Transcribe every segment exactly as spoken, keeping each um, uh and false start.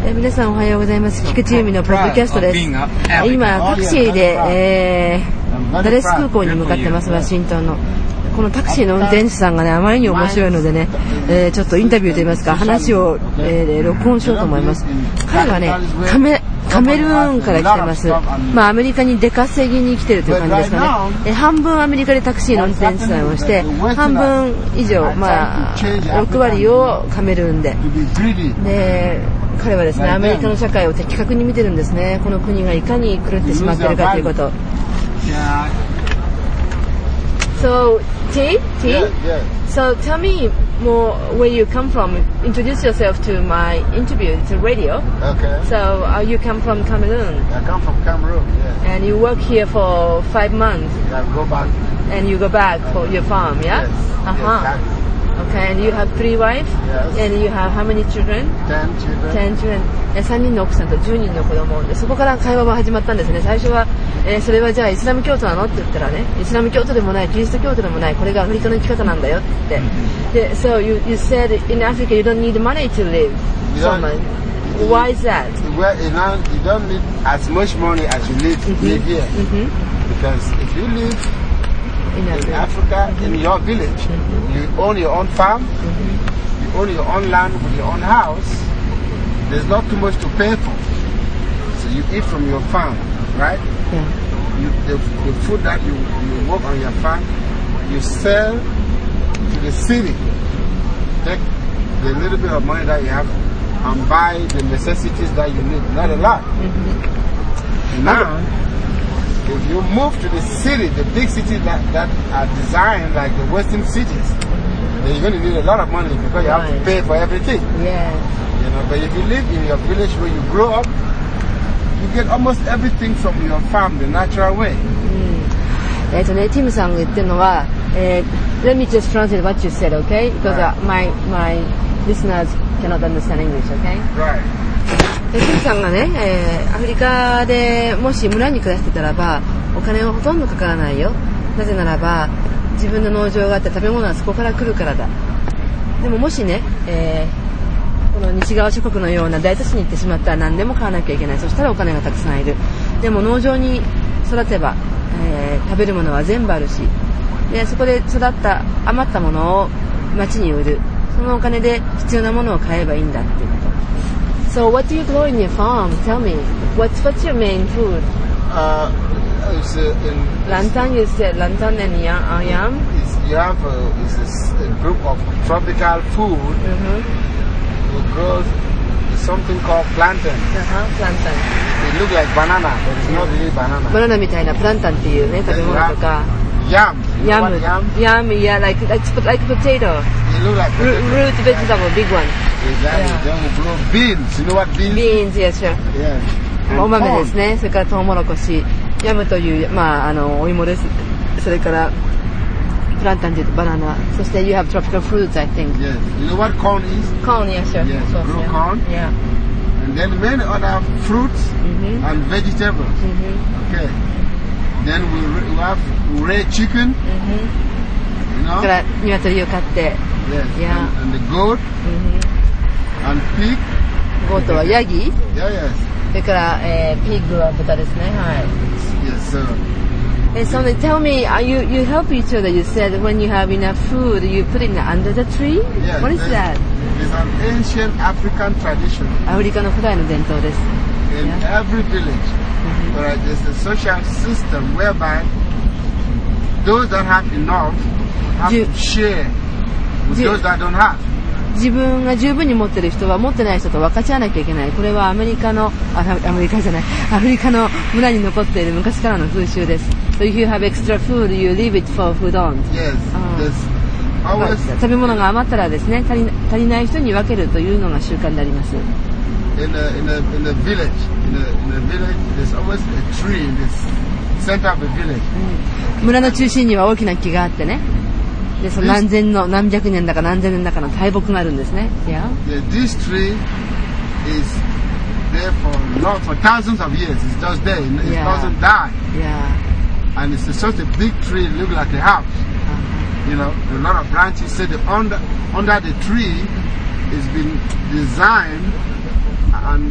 えー、皆さんおはようございます。菊池由美のポッドキャストです。今タクシーで、えー、ダレス空港に向かってます。ワシントンのこのタクシーの運転手さんがねあまりに面白いのでね、えー、ちょっとインタビューといいますか話を、えー、録音しようと思います。彼はねカメカメルーンから来てます。まあアメリカに出稼ぎに来てるという感じですかね。え半分アメリカでタクシーの運転手さんをして半分以上まあろくわりをカメルーンでで彼はですねアメリカの社会を的確に見てるんですね。この国がいかに狂ってしまっているかということ。So, T? T? Yeah, yeah. So, tell me more where you come from. Introduce yourself to my interview. It's a radio. Okay. So, uh, you come from Cameroon. I come from Cameroon, yes. And you work here for five months. I go back. And you go back for your farm, yeah? Yes. Uh-huh. Yes, okay, and you have three wives? Yes. And you have how many children? Ten children. Ten children. さんにんの奥さんとじゅうにんの子供で、そこから会話が始まったんですね。最初は、えー、それはじゃあイスラム教徒なのって言ったらね、イスラム教徒でもないキリスト教徒でもない、これがアフリカの生き方なんだよって言って、で So you, you said in Africa you don't need money to live so much. Why is that? Well, you know, you don't need as much money as you live, mm-hmm. live here. Mm-hmm. Because if you live in, in Africa, mm-hmm. in your village, mm-hmm. you own your own farm, mm-hmm. you own your own land with your own house. There's not too much to pay for. So you eat from your farm, right? Yeah. You, the, the food that you, you work on your farm, you sell to the city. Take the little bit of money that you have and buy the necessities that you need. Not a lot. Mm-hmm. Now, if you move to the city, the big cities that, that are designed like the Western cities, then you're going to need a lot of money because you have to pay for everything. Yeah. You know, but if you live in your village where you grow up, you get almost everything from your farm the natural way. えっとね、ティムさんが言ってるのは、えー、Let me just translate what you said, okay? Because、uh, my my listeners cannot understand English, okay? Right. ティムさんがね、えー、アフリカでもし村に暮らしてたらば、お金はほとんどかからないよ。なぜならば、自分の農場があって食べ物はそこから来るからだ。でももしね、えーこの西側諸国のような大都市に行ってしまったら何でも買わなきゃいけない。そしたらお金がたくさんいる。でも農場に育てば、えー、食べるものは全部あるし、でそこで育った余ったものを町に売る。そのお金で必要なものを買えばいいんだっていうこと。So what do you grow in your farm? Tell me. What's what's your main food? Uh, it's, uh, in, Lantern, you said lantern and yam. It's, you have a, it's a group of tropical food. Mm-hmm. We grow something called plantain. Uh-huh, plantain. It looks like banana, but it's not really banana. バナナみたいなプランタンっていうね食べ物とか。 Yam. Yam. Yam. Yeah, like like like potato. It looks like potato. Root vegetable, big one. Exactly. Yeah. Then we grow beans. You know what beans? Beans, yes, sure. Yeah. お豆ですね。それからトウモロコシ、ヤムというまああのお芋です。それからプランタンというとバナナ。そして you have tropical fruits, I think. Yes. You know what corn is? Corn, yes, sure. Yes. So, grow yeah. corn. Yeah. And then many other fruits mm-hmm. and vegetables. Mm-hmm. Okay. Then we, we have we raise chicken. Mm-hmm. You know. から鶏を飼って。 Yes. Yeah. And, and the goat. Mm-hmm. And pig. ゴートはヤギ。 Yeah, yes. それから、えー、ピッグは豚ですね。はい。 Yes, sir. And so tell me, uh, you you help each other. You said when you have enough food, you put it under the tree. Yes, what is that? It's an ancient African tradition. アフリカの古代の伝統です。 In Yeah. every village, mm-hmm. where there's a social system whereby those that have enough have Ju- to share with Ju- those that don't have. 自分が十分に持ってる人は持ってない人と分かち合わなきゃいけない。これはアメリカのあアメリカじゃないアフリカの村に残っている昔からの風習です。So if you have extra food, you leave it for who don't. Yes, Ah. there's always 食べ物が余ったらですね、足り足りない人に分けるというのが習慣であります。 in a in a in a village. In a in a village, there's always a tree in the center of the village. 村の中心には大きな木があってね。でその何千の何百年だか何千年だかの大木があるんですね。Yeah. Yeah, this tree is there for not for thousands of years. It's just there. It Yeah. doesn't die. Yeah. And it's such a big tree. It looks like a house. Uh-huh. You know, a lot of branches. So the under under the tree is been designed and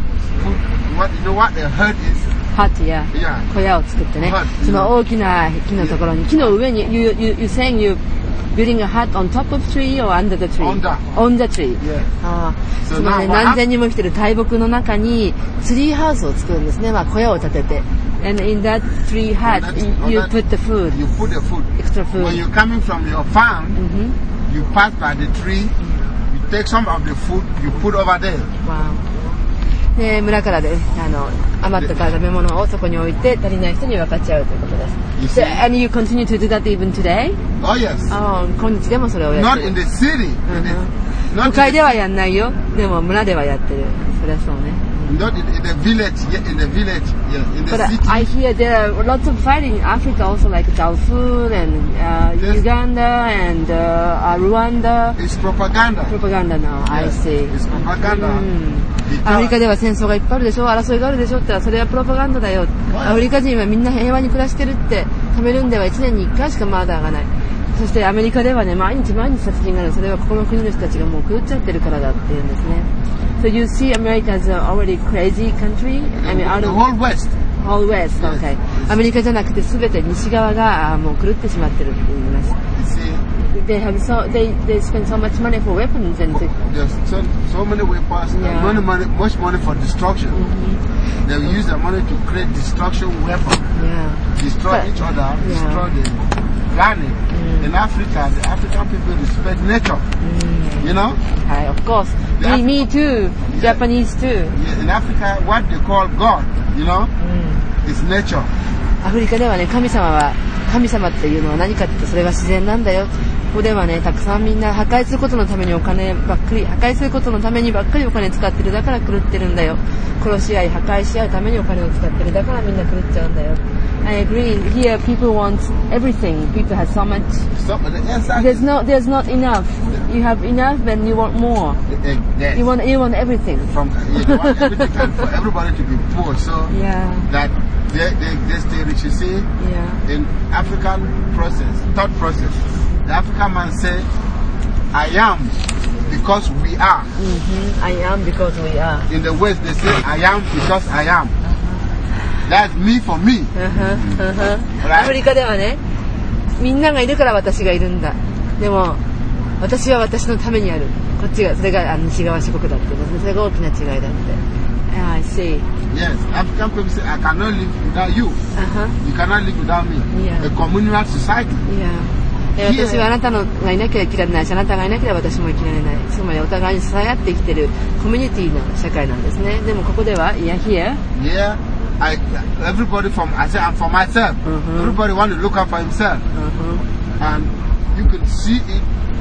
put what you know what a hut is? hut, yeah. Yeah. 小屋を作ってね。 Hut, その大きな木のところに、木の上に、you, you, you saying you building a hut on top of tree or under the tree? On the. On the tree. Yeah. ああ、 So そのね、 now what 何千人も生きてる大木の中にツリーハウスを作るんですね。まあ小屋を建てて。And in that tree hut, On that- you, on you that- put the food, You put the food. extra food. When you're coming from your farm, うんふん you pass by the tree, you take some of the food, you put over there. わあで村からであの余った食べ物をそこに置いて足りない人に分かち合うということです。 You So, see? and you continue to do that even today? Oh yes. ああ、今日でもそれをやっ Not てる in。the city. In the, not 都 in 会 the, ではやんないよ。でも村ではやってる。そりゃそうね。 not in, in the village. Yeah, in the village. Yeah, in the But city. I hear there are lots of fighting in Africa also, like Darfur and uh, Yes. Uganda and uh, Rwanda. It's propaganda. Propaganda now, I Yes, see. it's propaganda. うん Because- アフリカでは戦争がいっぱいあるでしょ、争いがあるでしょってそれはプロパガンダだよ。アフリカ人はみんな平和に暮らしてるって、カメルーンではいちねんにいっかいしかマーダーがない。そしてアメリカではね、毎日毎日殺人がある。それはここの国の人たちがもう狂っちゃってるからだっていうんですね。So you see America as a already crazy country? I mean, out The of whole West. whole West, Yes. okay. アメリカじゃなくて全て西側があもう狂ってしまってるって言います。 You see, They have so they they spend so much money for weapons and to, there's so, so many weapons, Yeah. and money, money, much money for destruction. Mhm. They will use the money to create destruction weapons, yeah. destroy But- each other, yeah. destroy the planet. Mm. In Africa, the African people respect nature. You know, Hi, of course. The Me, Af- me too. Yeah. Japanese too. Yeah, in Africa, what they call God, you know, is nature. アフリカではね、神様は神様っていうのは何かって言うとそれは自然なんだよ。ここではね、たくさんみんな破壊することのためにお金ばっかり破壊することのためにばっかりお金使ってる。だから狂ってるんだよ。殺し合い破壊し合うためにお金を使ってる。だからみんな狂っちゃうんだよ。I agree. Here people want everything. People have so much. So, the inside There's no, there's not enough. You have enough, and you want more. is, yes, You want, you want everything. from you want everything and for everybody to be poor. So Yeah, that they, they, they stay rich. You see, yeah. in African process, thought process, the African man say, I am because we are. Mm-hmm. I am because we are. In the West, they say, I am because I am. That's me for me. アフリカではね、みんながいるから私がいるんだ。でも私は私のためにある。こっちがそれがあの西側諸国だっていうの。それが大きな違いだって。Yeah, I see. Yes, African people say, I cannot live without you. Uh-huh. You cannot live without me. Yeah. A communal society. Yeah. で私はあなたのがいなければ生きられないし、あなたがいなければ私も生きられない。つまりお互いに支え合って生きてるコミュニティの社会なんですね。でもここでは、いや、here. Yeah, I, everybody from, I say I'm for myself. Mhm. Everybody want to look out for himself. Uh-huh. And you can see it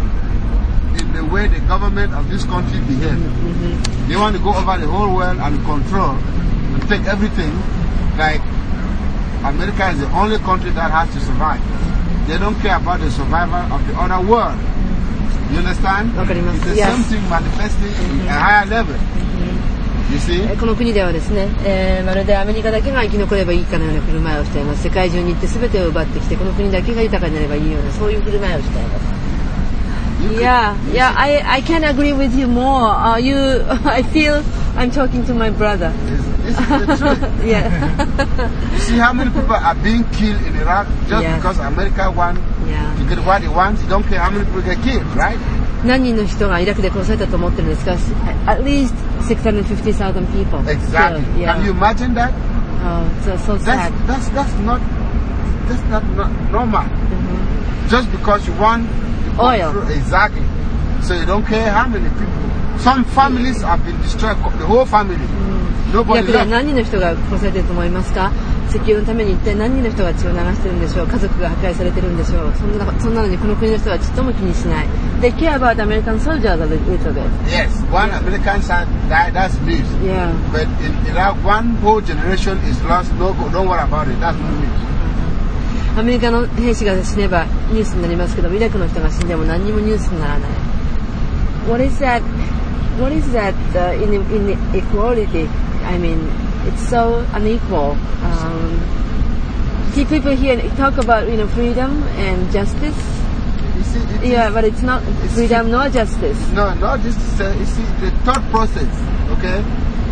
in the way the government of this country behave. Mm-hmm. They want to go over the whole world and control and take everything. Like America is the only country that has to survive. They don't care about the survival of the other world. You understand? Okay, It's the yes. same thing manifesting in a higher level. You see? この国ではですね、えー、まるでアメリカだけが生き残ればいいかのような振る舞いをしています。世界中に行って全てを奪ってきて、この国だけが豊かになればいいようなそういう振る舞いをしています。 You can- Yeah, yeah, I I can agree with you more. Uh, you, I feel I'm talking to my brother. This, this is the truth. Yeah. You see how many people are being killed in Iraq just Yes. because America want Yeah. to get what they want? You don't care how many people get killed, right? 何人の人がイラクで殺されたと思ってるんですか At least six hundred fifty thousand people. Exactly. So, yeah. Can you imagine that? Oh, so, so That's sad. that's that's not that's not, not normal. Mhm. Just because you want to Oil. control- exactly. So you don't care how many people. Some families have been destroyed. The whole family. イ Nobody ラクで left. 何人の人が殺されてると思いますか石油のために一体何人の人が血を流してるんでしょう家族が破壊されてるんでしょうそんなそんなのにこの国の人はちっとも気にしない They care about American soldiers a little bit Yes, one American son died. That's news. Yeah But in Iraq, one whole generation is lost. No, go- don't worry about it. That's no news. アメリカの兵士が死ねばニュースになりますけどイラクの人が死んでも何にもニュースにならない What is that What is that uh, in, in equality I mean it's so unequal um, see people here talk about you know freedom and justice You see, it is- yeah but it's not freedom nor justice No, not just to say, you see, the thought process, okay?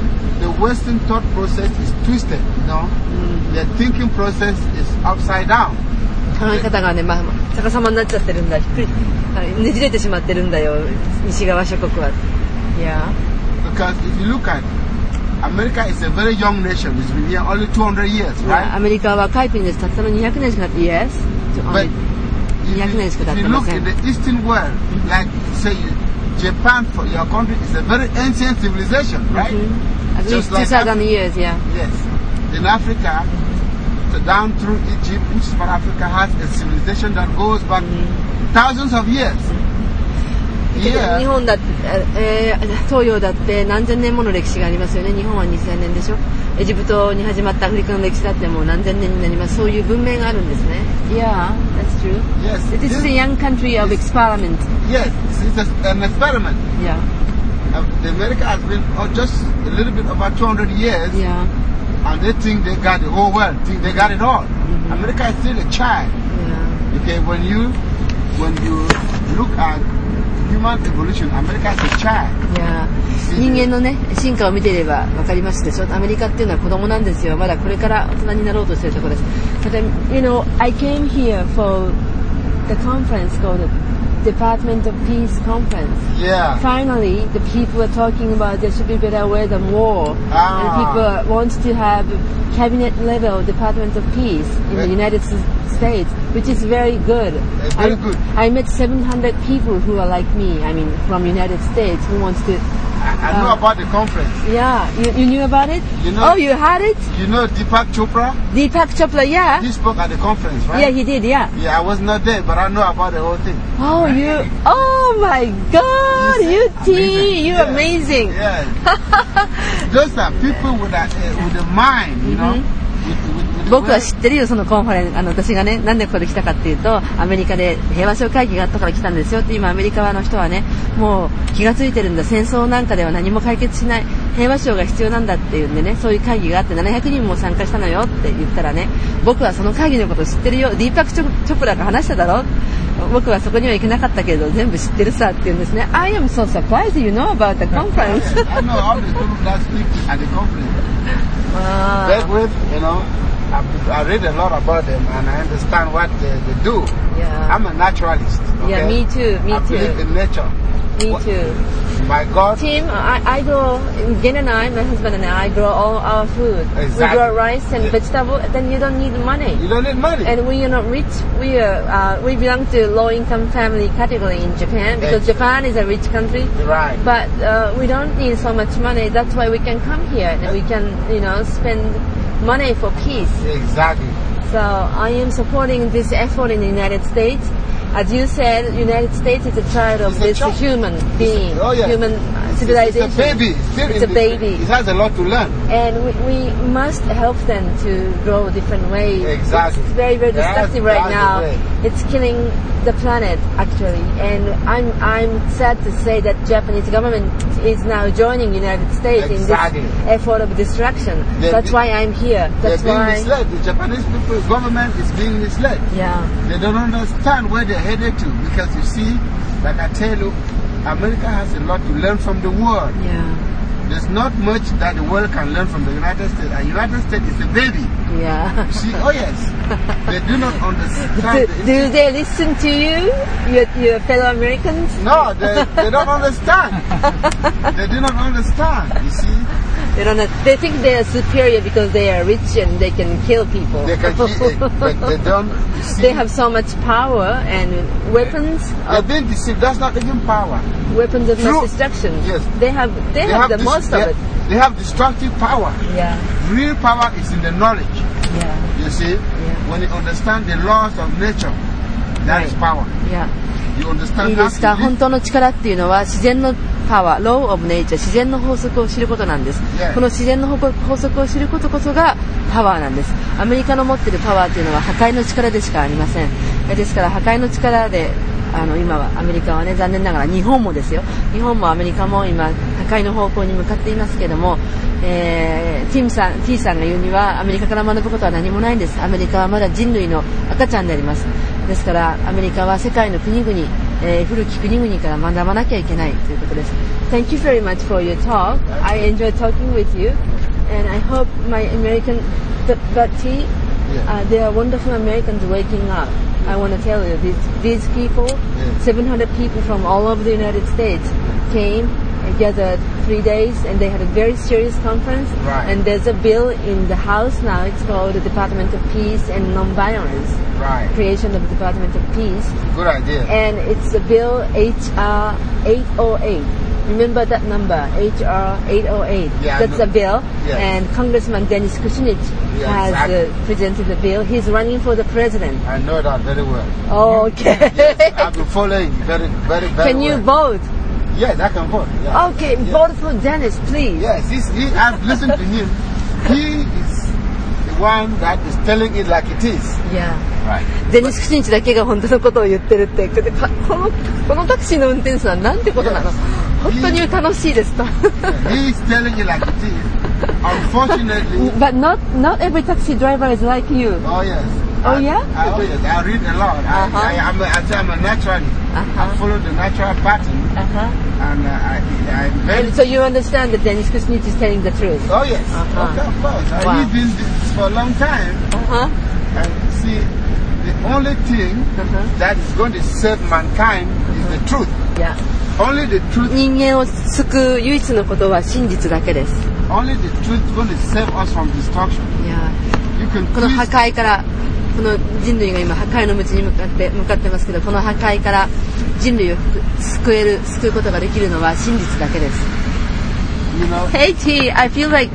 the Western thought process is twisted, you know. The thinking process is upside down. 考え方がね、まあ、逆さまになっちゃってるんだ。ひっくり、ねじれてしまってるんだよ。西側諸国は。Yeah. Because if you look at America is a very young nation. It's been here only two hundred years, right? アメリカは若い国です。たったのにひゃくねんしか経って、Yes. But if you, if you look at the Eastern world, like say Japan, for your country is a very ancient civilization, right? Mm-hmm. At Just least two thousand like years, yeah. Yes. In Africa, down through Egypt, which is part of Africa, has a civilization that goes back mm-hmm. thousands of years. 日本だって、えー、東洋だって何千年もの歴史がありますよね。日本はにせんねんでしょ。エジプトに始まったアフリカの歴史だってもう何千年になります。そういう文明があるんですね。Yeah, that's true. Yes. It is a young country of experiment. Yes, it's a, an experiment. Yeah. Uh, America has been oh, just a little bit over two hundred years. Yeah. And they think they got the whole world. Think they got it all. Mm-hmm. America is still a child. Yeah. Okay, when you when you look at human evolution, America is a child. Yeah. 人間のね進化を見ていればわかりますでしょ。アメリカっていうのは子供なんですよ。まだこれから大人になろうとしているところです。But you know, I came here for the conference called Department of Peace Conference. Yeah. Finally, the people are talking about there should be better way than war, ah. and people want to have cabinet level Department of Peace in yeah. the United States, which is very good. It's very I, good. I met seven hundred people who are like me. I mean, from United States who wants to. I, I know uh, about the conference. Yeah, you, you knew about it? You know, oh, you had it? You know Deepak Chopra? Deepak Chopra, yeah. He spoke at the conference, right? Yeah, he did, yeah. Yeah, I was not there, but I know about the whole thing. Oh, you, oh my God, you T, you're yeah. amazing. Yeah. Those are people with a, uh, with a mind, you know. Mm-hmm. 僕は知ってるよ、そのコンファレンス。あの私がね、なんでここで来たかっていうと、アメリカで平和賞会議があったから来たんですよって。今アメリカの人はね、もう気がついてるんだ。戦争なんかでは何も解決しない、平和賞が必要なんだっていうんでね、そういう会議があってななひゃくにんも参加したのよって言ったらね、僕はその会議のこと知ってるよ。ディーパクチョプラが話しただろ。僕はそこには行けなかったけど全部知ってるさって言うんですね。I am so surprised you know about the conference. I know all the people that speak at the conference. That with, you know. I read a lot about them and I understand what they, they do. Yeah. I'm a naturalist. Okay? Yeah, me too. Me I too. believe in nature. Me what, too. My God. Tim, I, I grow. Jen and I, my husband and I, grow all our food. Exactly. We grow rice and yeah. vegetable. Then you don't need money. You don't need money. And we are not rich. We are. Uh, we belong to low-income family category in Japan because exactly. Japan is a rich country. Right. But uh, we don't need so much money. That's why we can come here and we can, you know, spend money for peace. Exactly. So I am supporting this effort in the United States. As you said, United States is a child of it's this child. human being, oh, yeah. human civilization. It's a baby. Still it's a baby. It has a lot to learn. And we, we must help them to grow different ways. Exactly. It's very, very destructive that's, right that's now. It's killing the planet, actually. And I'm I'm sad to say that Japanese government is now joining United States exactly. in this effort of destruction. They're That's be, why I'm here. That's they're being why misled. The Japanese people, government is being misled. Yeah. They don't understand where they're headed to because you see, like I tell you, America has a lot to learn from the world. Yeah. There's not much that the world can learn from the United States. The United States is a baby. Yeah. See, oh yes. They do not understand. Do, do they listen to you, your, your fellow Americans? No, they, they don't understand. They do not understand, you see. They don't know, they think they are superior because they are rich and they can kill people. They can kill, but they don't. See, they have so much power and weapons. They're being deceived. That's not even power. Weapons of True. mass destruction. Yes. They have. They, they have, have the most they of have, it. They have destructive power. Yeah. Real power is in the knowledge. Yeah. You see, yeah. when you understand the laws of nature, that right. is power. Yeah. You understand いいですか。本当の力っていうのは自然のパワー、law of nature、自然の法則を知ることなんです。 Yeah. この自然の法則を知ることこそがパワーなんです。アメリカの持っているパワーっていうのは破壊の力でしかありません。ですから破壊の力であの今はアメリカはね、残念ながら日本もですよ。日本もアメリカも今破壊の方向に向かっていますけども、えー、ティムさん、T さんが言うにはアメリカから学ぶことは何もないんです。アメリカはまだ人類の赤ちゃんであります。ですからアメリカは世界の国々、えー、古き国々から学ばなきゃいけないということです。Thank you very much for your talk. I enjoyed talking with you. and I hope my American, but, but T, yeah. uh, they are wonderful Americans waking up. I want to tell you, these, these people, yeah. seven hundred people from all over the United States came and gathered three days, and they had a very serious conference. Right. And there's a bill in the House now. It's called the Department of Peace and Nonviolence. Right. Creation of the Department of Peace. Good idea. And it's a bill H R eight oh eight. Remember that number, H R eight oh eight. Yeah, That's a bill. Yes. And Congressman Dennis Kucinich yeah, has exactly. uh, presented the bill. He's running for the president. I know that very well. Oh, okay. Yes, I've been following very, very, very Can you well. vote? Yes, I can vote. Yeah. Okay, yes. vote for Dennis, please. Yes, he's, he, I've listened to him. He is the one that is telling it like it is. Yeah. Right. デニス・クシンチだけが本当のことを言ってるって、でかこのこのタクシーの運転手さんなんてことなの？ Yes. 本当に楽しいですと。 He's telling it like it is. Unfortunately. But not not every taxi driver is like you. Oh yes. Oh I, yeah? I, oh yes. I read a lot. Uh-huh. I, I, I'm a, I say I'm a naturalist. Uh-huh. I follow the natural pattern. Uh-huh. And uh, I, I'm very. And so you understand that Dennis Kucinich is telling the truth. Oh yes. Uh-huh. Okay, of course. Wow. I've been doing this for a long time. Uh-huh. And see, the only thing uh-huh. that is going to save mankind uh-huh. is the truth. Yeah. Only the truth. 人間を救う唯一のことは真実だけです。 Only the truth is going to save us from destruction. Yeah. You can この破壊からこの人類が今破壊の道に向かって向かってますけど、この破壊から人類を救える救うことができるのは真実だけです。 You know, Hey T, I feel like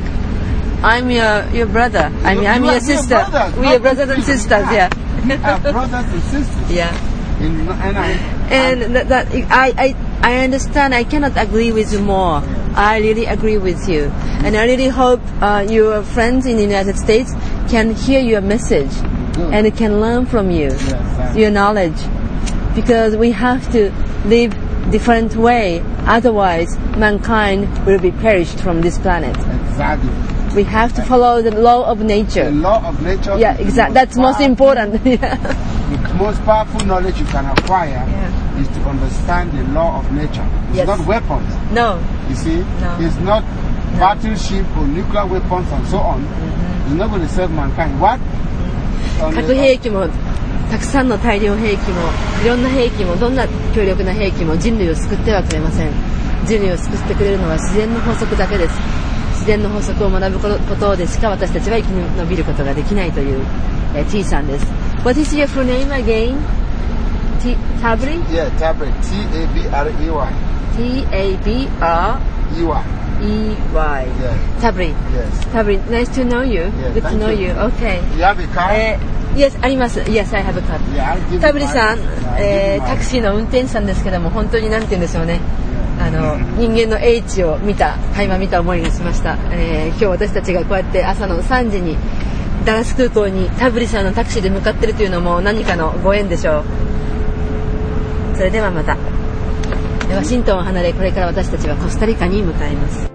I'm your your brother. I mean, I'm your sister. We are brothers and sisters. Yeah. We are brothers and sisters. Yeah. In, and I, and that, that I I I understand. I cannot agree with you more. I really agree with you, and I really hope uh, your friends in the United States can hear your message Good. and can learn from you, yes, your knowledge, because we have to live different way. Otherwise, mankind will be perished from this planet. Exactly. We have to follow the law of nature. The law of nature. Yeah, exactly. That's most important. Yeah. The most powerful knowledge you can acquire yeah. is to understand the law of nature. It's yes. not weapons. No. You see? No. It's not no. battleship or nuclear weapons and so on. Mm-hmm. It's not going to save mankind. What? 核兵器もたくさんの大量兵器もいろんな兵器もどんな強力な兵器も人類を救ってはくれません。人類を救ってくれるのは自然の法則だけです。自然の法則を学ぶことでしか私たちは生き延びることができないという、えー、T さんです。What is your full name again? T Tabri? Yeah, Tabri. T A B R E Y. T A B R E Y. E Y. Yeah. Tabri. Yes. Tabri, nice to know you. Yeah, Good to know you. you. Okay. You have a car? Uh, yes, あります。Yes, I have a car. Yeah, I'll give タブリさん、 you mine. えー、タクシーの運転手さんですけども本当になんて言うんでしょうね。あの人間の英知を見た垣間見た思いがしました、えー、今日私たちがこうやって朝のさんじにダラス空港にタブリさんのタクシーで向かっているというのも何かのご縁でしょう。それではまたワシントンを離れこれから私たちはコスタリカに向かいます。